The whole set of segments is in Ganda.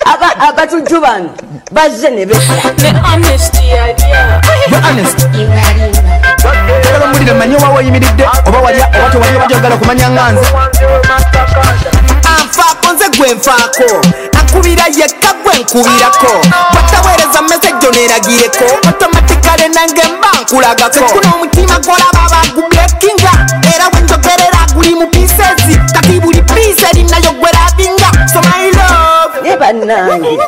abatujju bano bazze ne besa Kala mulire manyi wawo yimiridde oba wali oba tewali abajagala kumanya nganze anfaako nze gwe nfaako akubira yekka gwe nkubirako bataweereza message oneeragireko automatically nange mba nkulagako kuno omutima gwolaba bagublekinga era wenjogerera guli mu pieces kati buli piece erinayo gwerabinga so my love ne bannange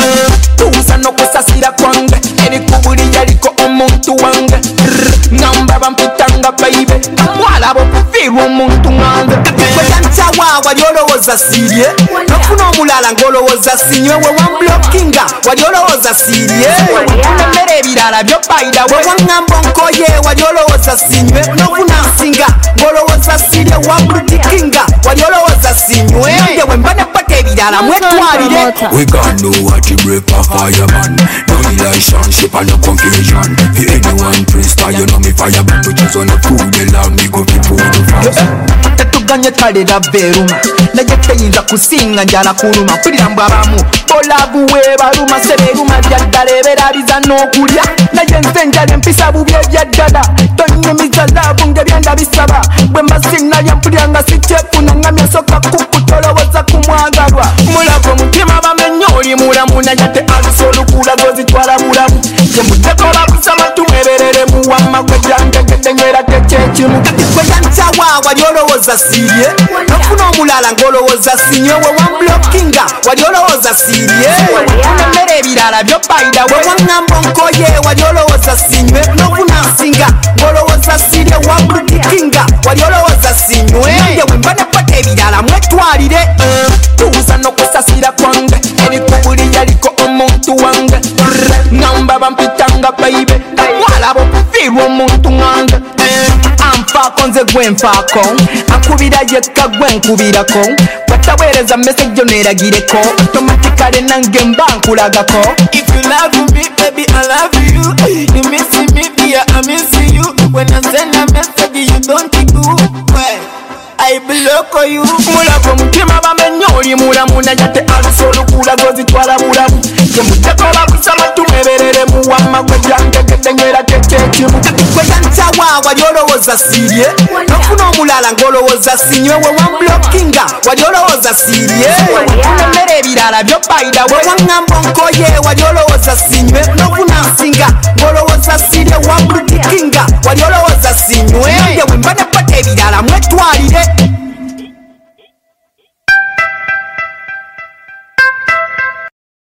tuusa n'okusasira kwange erikubuli yaliko omuntu wange ngamba bampitanga baibe kamwala bokufiirwa omuntu ngange kweyancawa wali olowooza siirye nofuna omulala ng'olowooza sinywe we wamblokinga wali olowooza siirye emmere ebirala byo bayida we waŋŋamba onkoye wali olowooza sinywe nofuna nsinga ng'olowooza siirye wambludikinga wali olowooza sinywe nge we mba ne paka ebirala mwetwalire We got no what to break a fireman. No relationship and no confusion. If anyone praise fire, you know me fireman. But just on a food, they love me go fi food fast. tetuganye kalera veruma naye teyinza kusinga njala kuluma mpulira mbu abamu bolabuwe baluma seberuma byaddala eberabiza n'okulya naye nze njala empisa bubi ebyaddala tonyumiza laavu ngebyenda bisaba bwe mbasinalya mpulira nga sikyefuna ngamya soka kuku tolowooza ku mwagalwa mulava omutima bamenya oli mulamu naye te alusa olukula gozitwala bulamu yemutekola kusaba tumweberere muwamma gwe jangegedenyera tekyekimu kati kweyancawa wali olowooza siirye nofuna omulala ng'olowooza sinywe we wamblokinga wali olowooza siirye emmere ebirala byo bayida we waŋŋamba onkoye wali olowooza sinywe nofuna nsinga ng'olowooza siirye wambludikinga wali olowooza sinywe nge we mba ne paka ebirala mwetwalire tuusa n'okusasira kwange erikubuli yaliko omuntu wange ngamba bampitanga baibe kamwala bokufiirwa omuntu ngange anfaako nze gwe nfaako akubira yekka gwe nkubirako bataweereza message oneeragireko automatically nange mba nkulagako if you love me baby I love you you miss me dear I miss you when I send a message you don't do well I block you mulava omutima bamenya oli mulamu naye te alusa olukula gozitwala bulamu yemutekola kusaba tumweberere muwamma gwe jangegedenyera tekyekimu kati kweyancawa wali olowooza siirye nofuna omulala ng'olowooza sinywe we wamblokinga wali olowooza siirye emmere ebirala byo bayida we waŋŋamba onkoye wali olowooza sinywe nofuna nsinga ng'olowooza siirye wambludikinga wali olowooza sinywe nge we mba ne paka ebirala mwetwalire